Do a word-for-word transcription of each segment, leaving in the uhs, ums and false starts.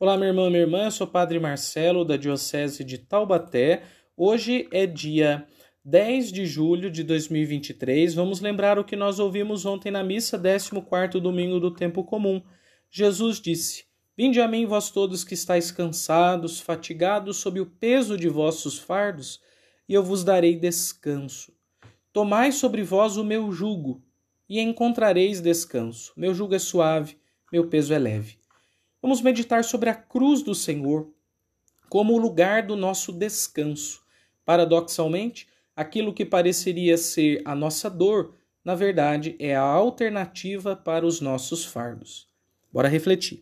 Olá, minha irmã, minha irmã, eu sou o Padre Marcelo, da Diocese de Taubaté. Hoje é dia dez de julho de dois mil e vinte e três. Vamos lembrar o que nós ouvimos ontem na missa, décimo quarto domingo do tempo comum. Jesus disse: Vinde a mim, vós todos que estáis cansados, fatigados sob o peso de vossos fardos, e eu vos darei descanso. Tomai sobre vós o meu jugo, e encontrareis descanso. Meu jugo é suave, meu peso é leve. Vamos meditar sobre a cruz do Senhor como o lugar do nosso descanso. Paradoxalmente, aquilo que pareceria ser a nossa dor, na verdade, é a alternativa para os nossos fardos. Bora refletir.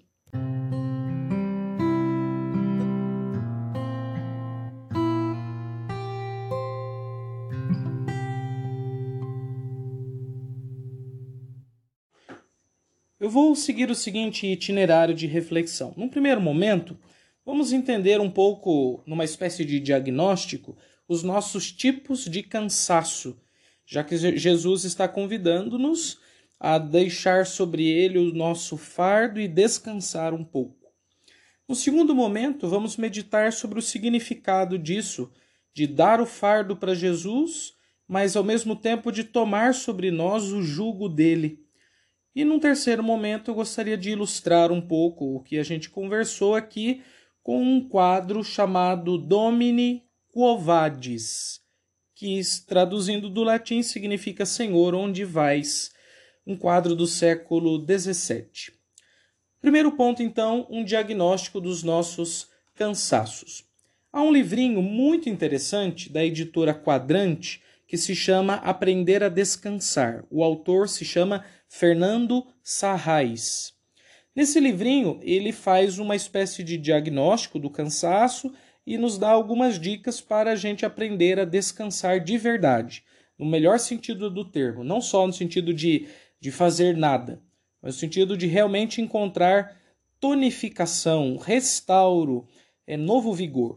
Eu vou seguir o seguinte itinerário de reflexão. Num primeiro momento, vamos entender um pouco, numa espécie de diagnóstico, os nossos tipos de cansaço, já que Jesus está convidando-nos a deixar sobre ele o nosso fardo e descansar um pouco. No segundo momento, vamos meditar sobre o significado disso, de dar o fardo para Jesus, mas ao mesmo tempo de tomar sobre nós o jugo dele. E num terceiro momento eu gostaria de ilustrar um pouco o que a gente conversou aqui com um quadro chamado Domini Quo Vadis, que traduzindo do latim significa Senhor, onde vais? Um quadro do século dezessete. Primeiro ponto, então, um diagnóstico dos nossos cansaços. Há um livrinho muito interessante da editora Quadrante que se chama Aprender a Descansar. O autor se chama Fernando Sarrais. Nesse livrinho, ele faz uma espécie de diagnóstico do cansaço e nos dá algumas dicas para a gente aprender a descansar de verdade, no melhor sentido do termo, não só no sentido de, de fazer nada, mas no sentido de realmente encontrar tonificação, restauro, é, novo vigor.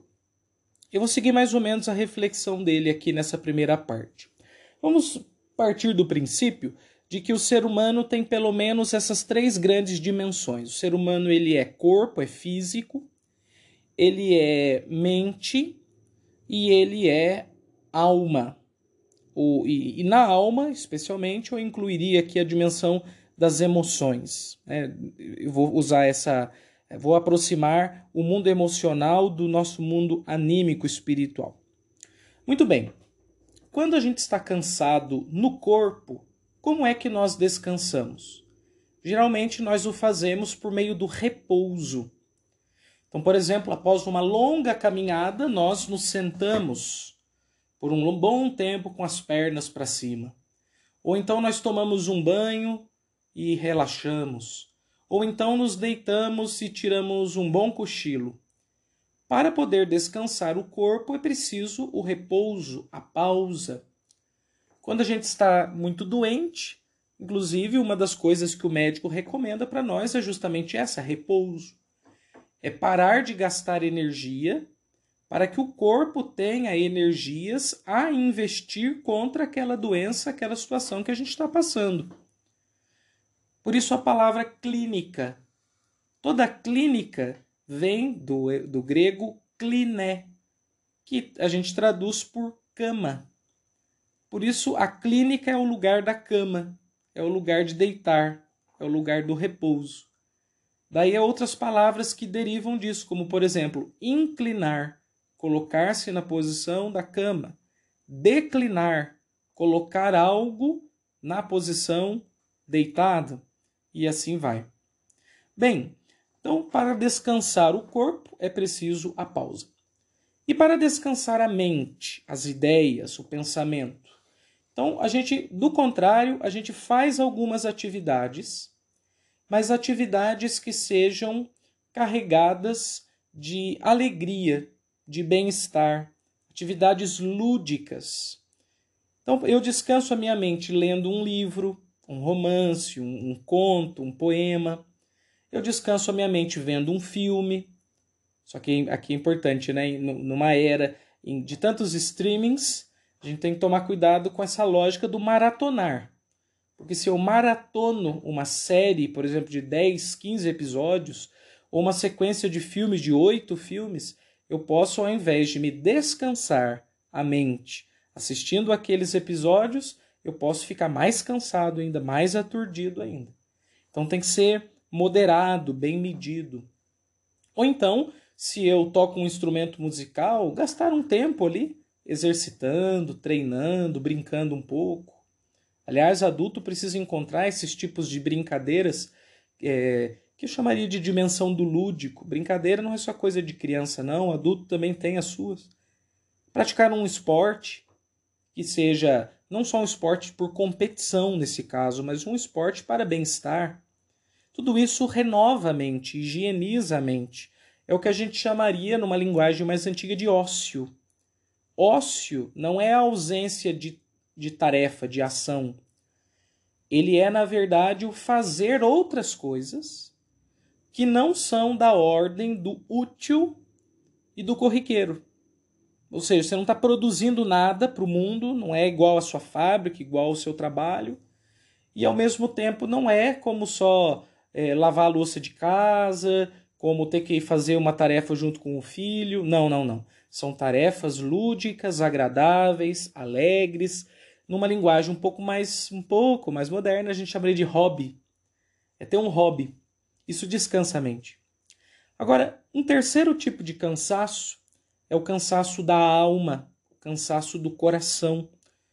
Eu vou seguir mais ou menos a reflexão dele aqui nessa primeira parte. Vamos partir do princípio de que o ser humano tem pelo menos essas três grandes dimensões. O ser humano ele é corpo, é físico, ele é mente e ele é alma. O, e, e na alma, especialmente, eu incluiria aqui a dimensão das emoções. Né? Eu vou usar essa... Vou aproximar o mundo emocional do nosso mundo anímico espiritual. Muito bem. Quando a gente está cansado no corpo, como é que nós descansamos? Geralmente nós o fazemos por meio do repouso. Então, por exemplo, após uma longa caminhada, nós nos sentamos por um bom tempo com as pernas para cima. Ou então nós tomamos um banho e relaxamos. Ou então nos deitamos e tiramos um bom cochilo. Para poder descansar o corpo é preciso o repouso, a pausa. Quando a gente está muito doente, inclusive uma das coisas que o médico recomenda para nós é justamente essa, repouso. É parar de gastar energia para que o corpo tenha energias a investir contra aquela doença, aquela situação que a gente está passando. Por isso a palavra clínica. Toda clínica vem do, do grego kliné, que a gente traduz por cama. Por isso a clínica é o lugar da cama, é o lugar de deitar, é o lugar do repouso. Daí há outras palavras que derivam disso, como por exemplo, inclinar, colocar-se na posição da cama. Declinar, colocar algo na posição deitado. E assim vai. Bem, então para descansar o corpo é preciso a pausa. E para descansar a mente, as ideias, o pensamento. Então, a gente, do contrário, a gente faz algumas atividades, mas atividades que sejam carregadas de alegria, de bem-estar, atividades lúdicas. Então, eu descanso a minha mente lendo um livro, um romance, um, um conto, um poema. Eu descanso a minha mente vendo um filme. Só que aqui é importante, né? Numa era de tantos streamings, a gente tem que tomar cuidado com essa lógica do maratonar. Porque se eu maratono uma série, por exemplo, de dez, quinze episódios, ou uma sequência de filmes, de oito filmes, eu posso, ao invés de me descansar a mente assistindo aqueles episódios, eu posso ficar mais cansado ainda, mais aturdido ainda. Então tem que ser moderado, bem medido. Ou então, se eu toco um instrumento musical, gastar um tempo ali, exercitando, treinando, brincando um pouco. Aliás, adulto precisa encontrar esses tipos de brincadeiras é, que eu chamaria de dimensão do lúdico. Brincadeira não é só coisa de criança, não. Adulto também tem as suas. Praticar um esporte que seja não só um esporte por competição nesse caso, mas um esporte para bem-estar. Tudo isso renova a mente, higieniza a mente. É o que a gente chamaria, numa linguagem mais antiga, de ócio. Ócio não é a ausência de, de tarefa, de ação. Ele é, na verdade, o fazer outras coisas que não são da ordem do útil e do corriqueiro. Ou seja, você não está produzindo nada para o mundo, não é igual à sua fábrica, igual ao seu trabalho, e ao mesmo tempo não é como só é, lavar a louça de casa, como ter que fazer uma tarefa junto com o filho. Não, não, não. São tarefas lúdicas, agradáveis, alegres, numa linguagem um pouco mais, um pouco mais moderna, a gente chamaria de hobby. É ter um hobby. Isso descansa a mente. Agora, um terceiro tipo de cansaço é o cansaço da alma, o cansaço do coração.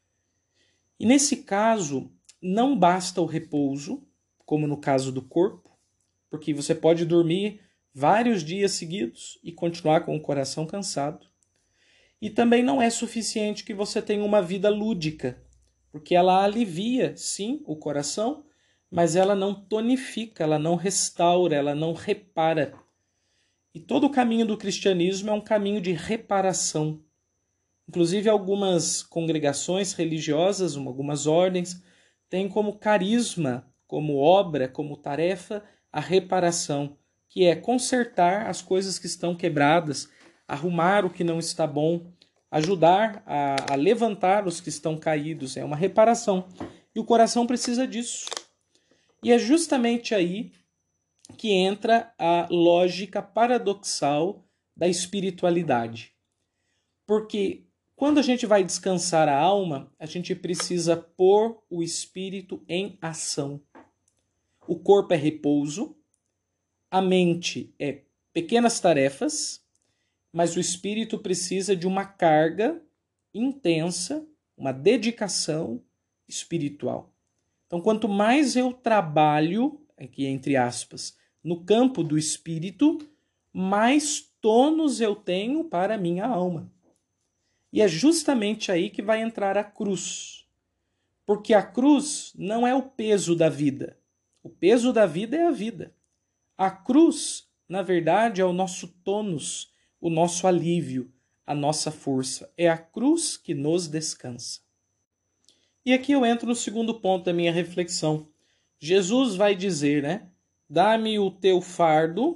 E nesse caso, não basta o repouso, como no caso do corpo, porque você pode dormir vários dias seguidos e continuar com o coração cansado. E também não é suficiente que você tenha uma vida lúdica, porque ela alivia, sim, o coração, mas ela não tonifica, ela não restaura, ela não repara. E todo o caminho do cristianismo é um caminho de reparação. Inclusive, algumas congregações religiosas, algumas ordens, têm como carisma, como obra, como tarefa, a reparação, que é consertar as coisas que estão quebradas, arrumar o que não está bom, ajudar a, a levantar os que estão caídos. É uma reparação. E o coração precisa disso. E é justamente aí que entra a lógica paradoxal da espiritualidade. Porque quando a gente vai descansar a alma, a gente precisa pôr o espírito em ação. O corpo é repouso, a mente é pequenas tarefas, mas o espírito precisa de uma carga intensa, uma dedicação espiritual. Então, quanto mais eu trabalho, aqui entre aspas, no campo do espírito, mais tônus eu tenho para a minha alma. E é justamente aí que vai entrar a cruz. Porque a cruz não é o peso da vida. O peso da vida é a vida. A cruz, na verdade, é o nosso tônus, o nosso alívio, a nossa força. É a cruz que nos descansa. E aqui eu entro no segundo ponto da minha reflexão. Jesus vai dizer, né? Dá-me o teu fardo,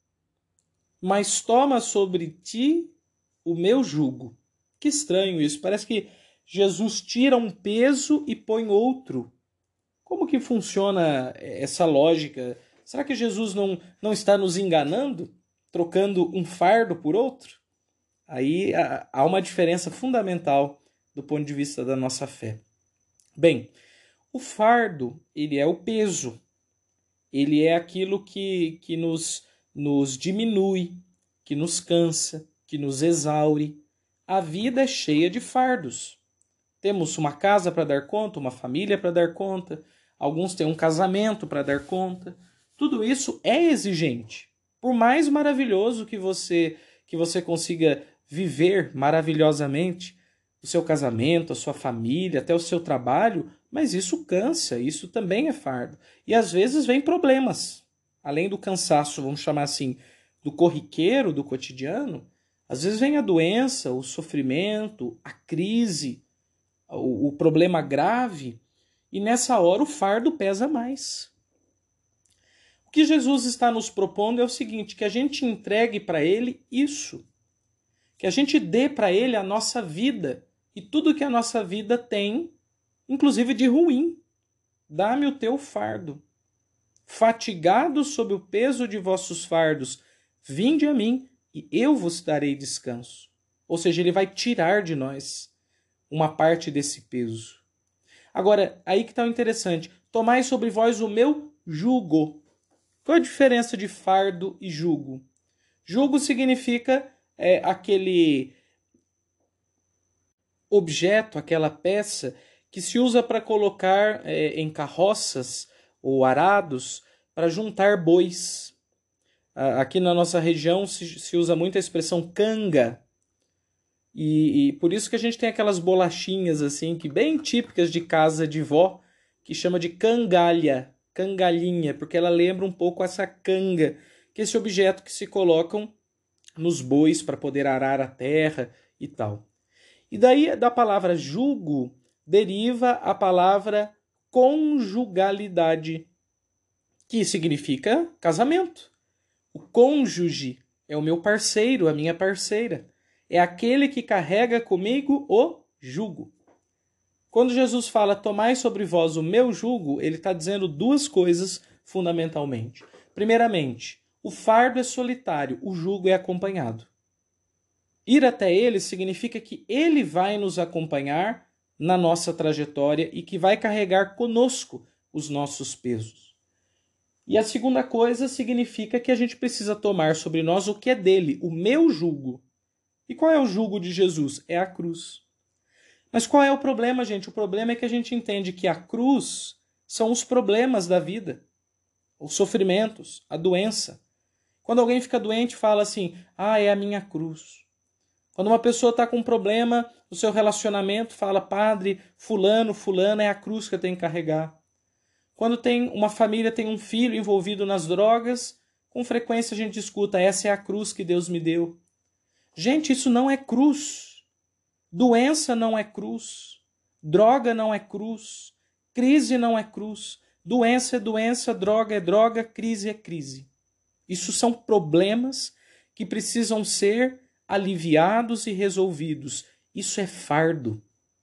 mas toma sobre ti o meu jugo. Que estranho isso. Parece que Jesus tira um peso e põe outro. Como que funciona essa lógica? Será que Jesus não, não está nos enganando? Trocando um fardo por outro? Aí há uma diferença fundamental do ponto de vista da nossa fé. Bem, o fardo, ele é o peso. Ele é aquilo que, que nos, nos diminui, que nos cansa, que nos exaure. A vida é cheia de fardos. Temos uma casa para dar conta, uma família para dar conta, alguns têm um casamento para dar conta. Tudo isso é exigente. Por mais maravilhoso que você, que você consiga viver maravilhosamente, o seu casamento, a sua família, até o seu trabalho, mas isso cansa, isso também é fardo. E às vezes vem problemas. Além do cansaço, vamos chamar assim, do corriqueiro, do cotidiano, às vezes vem a doença, o sofrimento, a crise, o, o problema grave, e nessa hora o fardo pesa mais. O que Jesus está nos propondo é o seguinte, que a gente entregue para Ele isso, que a gente dê para Ele a nossa vida, e tudo que a nossa vida tem, inclusive de ruim. Dá-me o teu fardo. fatigados sob o peso de vossos fardos, vinde a mim e eu vos darei descanso. Ou seja, ele vai tirar de nós uma parte desse peso. Agora, aí que está o interessante. Tomai sobre vós o meu jugo. Qual a diferença de fardo e jugo? Jugo significa é, aquele objeto, aquela peça que se usa para colocar é, em carroças ou arados para juntar bois. Aqui na nossa região se, se usa muito a expressão canga. E, e por isso que a gente tem aquelas bolachinhas assim, que bem típicas de casa de vó, que chama de cangalha, cangalhinha, porque ela lembra um pouco essa canga, que é esse objeto que se colocam nos bois para poder arar a terra e tal. E daí da palavra jugo deriva a palavra conjugalidade, que significa casamento. O cônjuge é o meu parceiro, a minha parceira. É aquele que carrega comigo o jugo. Quando Jesus fala, tomai sobre vós o meu jugo, ele está dizendo duas coisas fundamentalmente. Primeiramente, o fardo é solitário, o jugo é acompanhado. Ir até ele significa que ele vai nos acompanhar na nossa trajetória e que vai carregar conosco os nossos pesos. E a segunda coisa significa que a gente precisa tomar sobre nós o que é dele, o meu jugo. E qual é o jugo de Jesus? É a cruz. Mas qual é o problema, gente? O problema é que a gente entende que a cruz são os problemas da vida, os sofrimentos, a doença. Quando alguém fica doente, fala assim, ah, é a minha cruz. Quando uma pessoa está com um problema no seu relacionamento, fala, padre, fulano, fulana, é a cruz que eu tenho que carregar. Quando tem uma família, tem um filho envolvido nas drogas, com frequência a gente escuta, essa é a cruz que Deus me deu. Gente, isso não é cruz. Doença não é cruz. Droga não é cruz. Crise não é cruz. Doença é doença, droga é droga, crise é crise. Isso são problemas que precisam ser aliviados e resolvidos. Isso é fardo.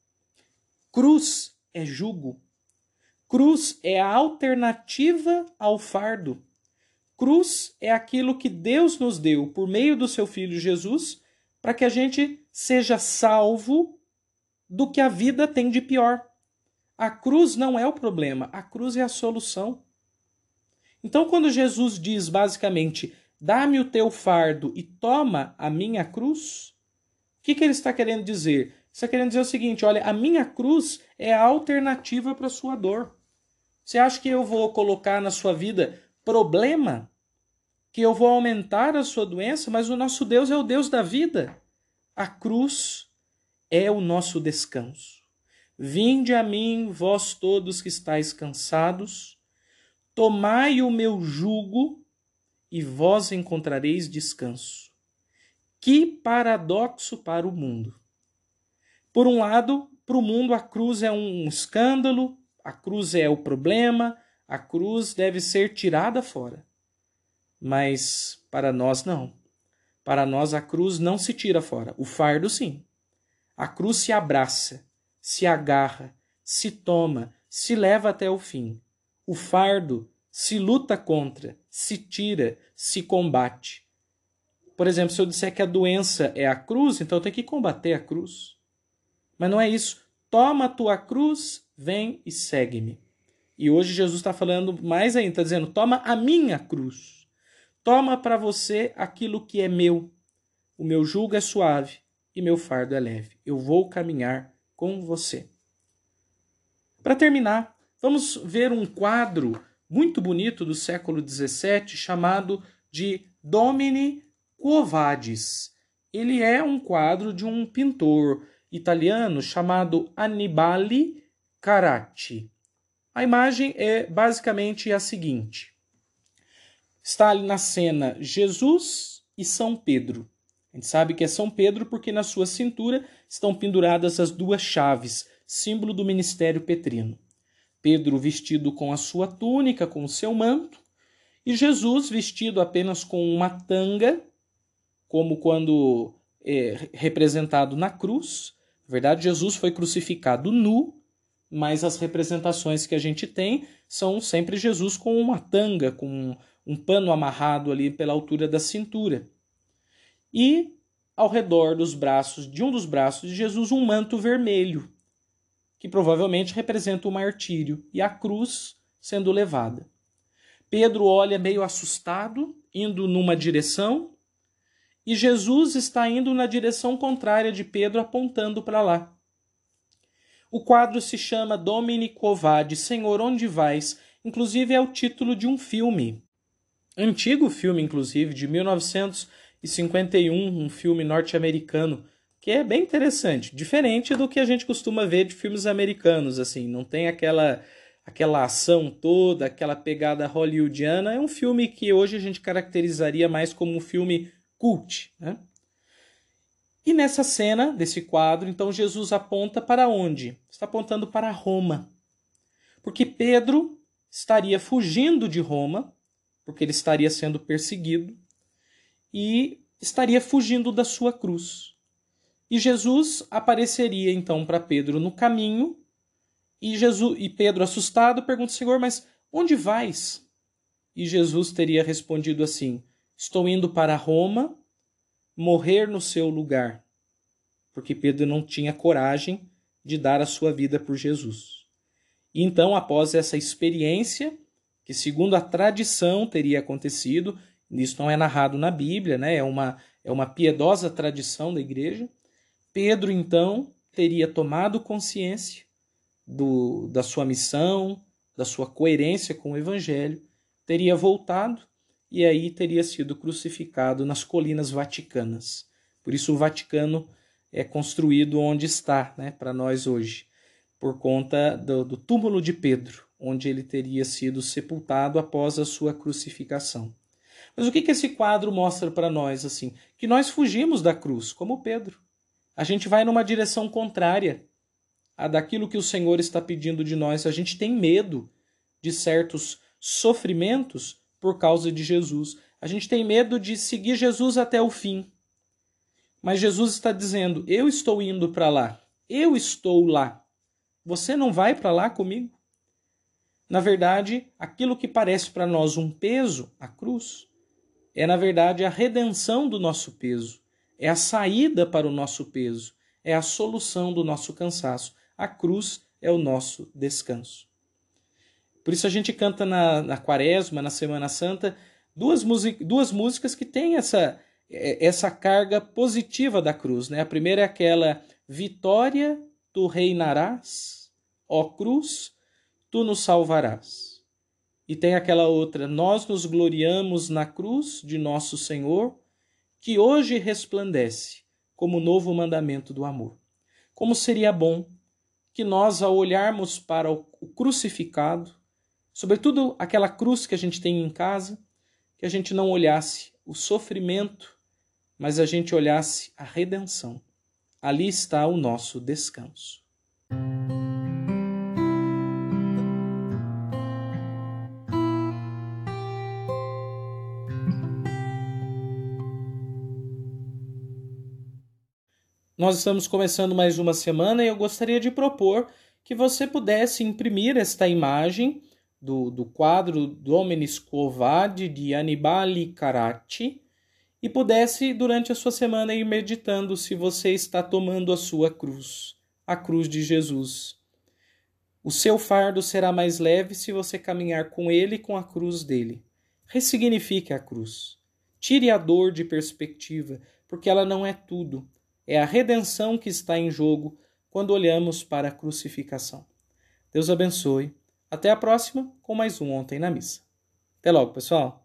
Cruz é jugo. Cruz é a alternativa ao fardo. Cruz é aquilo que Deus nos deu por meio do seu Filho Jesus para que a gente seja salvo do que a vida tem de pior. A cruz não é o problema, a cruz é a solução. Então, quando Jesus diz basicamente, dá-me o teu fardo e toma a minha cruz, o que, que ele está querendo dizer? Ele está querendo dizer o seguinte, olha, a minha cruz é a alternativa para a sua dor. Você acha que eu vou colocar na sua vida problema? Que eu vou aumentar a sua doença? Mas o nosso Deus é o Deus da vida. A cruz é o nosso descanso. Vinde a mim, vós todos que estáis cansados, tomai o meu jugo e vós encontrareis descanso. Que paradoxo para o mundo. Por um lado, para o mundo a cruz é um escândalo, a cruz é o problema, a cruz deve ser tirada fora. Mas para nós não. Para nós a cruz não se tira fora. O fardo sim. A cruz se abraça, se agarra, se toma, se leva até o fim. O fardo se luta contra, se tira, se combate. Por exemplo, se eu disser que a doença é a cruz, então eu tenho que combater a cruz. Mas não é isso. Toma a tua cruz, vem e segue-me. E hoje Jesus está falando mais ainda, está dizendo, toma a minha cruz. Toma para você aquilo que é meu. O meu jugo é suave e meu fardo é leve. Eu vou caminhar com você. Para terminar, vamos ver um quadro muito bonito do século dezessete chamado de Domine Quo Vadis. Ele é um quadro de um pintor italiano chamado Annibale Carracci. A imagem é basicamente a seguinte. Está ali na cena Jesus e São Pedro. A gente sabe que é São Pedro porque na sua cintura estão penduradas as duas chaves, símbolo do ministério petrino. Pedro vestido com a sua túnica, com o seu manto, e Jesus vestido apenas com uma tanga, como quando é representado na cruz. Na verdade, Jesus foi crucificado nu, mas as representações que a gente tem são sempre Jesus com uma tanga, com um pano amarrado ali pela altura da cintura. E ao redor dos braços, de um dos braços de Jesus, um manto vermelho, que provavelmente representa o martírio, e a cruz sendo levada. Pedro olha meio assustado, indo numa direção, e Jesus está indo na direção contrária de Pedro, apontando para lá. O quadro se chama Domine quo vades, Senhor, onde vais? Inclusive é o título de um filme. Antigo filme, inclusive, de mil novecentos e cinquenta e um, um filme norte-americano, que é bem interessante, diferente do que a gente costuma ver de filmes americanos, assim, não tem aquela, aquela ação toda, aquela pegada hollywoodiana. É um filme que hoje a gente caracterizaria mais como um filme cult, né? E nessa cena, desse quadro, então Jesus aponta para onde? Está apontando para Roma. Porque Pedro estaria fugindo de Roma, porque ele estaria sendo perseguido, e estaria fugindo da sua cruz. E Jesus apareceria então para Pedro no caminho, e, Jesus, e Pedro, assustado, pergunta: Senhor, mas onde vais? E Jesus teria respondido assim: estou indo para Roma, morrer no seu lugar, porque Pedro não tinha coragem de dar a sua vida por Jesus. E então, após essa experiência, que segundo a tradição teria acontecido, isso não é narrado na Bíblia, né? é, uma, é uma piedosa tradição da igreja, Pedro então teria tomado consciência do, da sua missão, da sua coerência com o Evangelho, teria voltado e aí teria sido crucificado nas colinas vaticanas. Por isso o Vaticano é construído onde está, né, para nós hoje, por conta do, do túmulo de Pedro, onde ele teria sido sepultado após a sua crucificação. Mas o que, que esse quadro mostra para nós? Assim, que nós fugimos da cruz, como Pedro. A gente vai numa direção contrária a daquilo que o Senhor está pedindo de nós. A gente tem medo de certos sofrimentos por causa de Jesus. A gente tem medo de seguir Jesus até o fim. Mas Jesus está dizendo: eu estou indo para lá. Eu estou lá. Você não vai para lá comigo? Na verdade, aquilo que parece para nós um peso, a cruz, é na verdade a redenção do nosso peso. É a saída para o nosso peso. É a solução do nosso cansaço. A cruz é o nosso descanso. Por isso a gente canta na, na Quaresma, na Semana Santa, duas, duas músicas que têm essa, essa carga positiva da cruz, né? A primeira é aquela: vitória, tu reinarás, ó cruz, tu nos salvarás. E tem aquela outra: nós nos gloriamos na cruz de nosso Senhor, que hoje resplandece como novo mandamento do amor. Como seria bom que nós, ao olharmos para o crucificado, sobretudo aquela cruz que a gente tem em casa, que a gente não olhasse o sofrimento, mas a gente olhasse a redenção. Ali está o nosso descanso. Nós estamos começando mais uma semana e eu gostaria de propor que você pudesse imprimir esta imagem do, do quadro Dominis quo vades de Annibale Carracci e pudesse, durante a sua semana, ir meditando se você está tomando a sua cruz, a cruz de Jesus. O seu fardo será mais leve se você caminhar com ele e com a cruz dele. Ressignifique a cruz. Tire a dor de perspectiva, porque ela não é tudo. É a redenção que está em jogo quando olhamos para a crucificação. Deus abençoe. Até a próxima com mais um Ontem na Missa. Até logo, pessoal.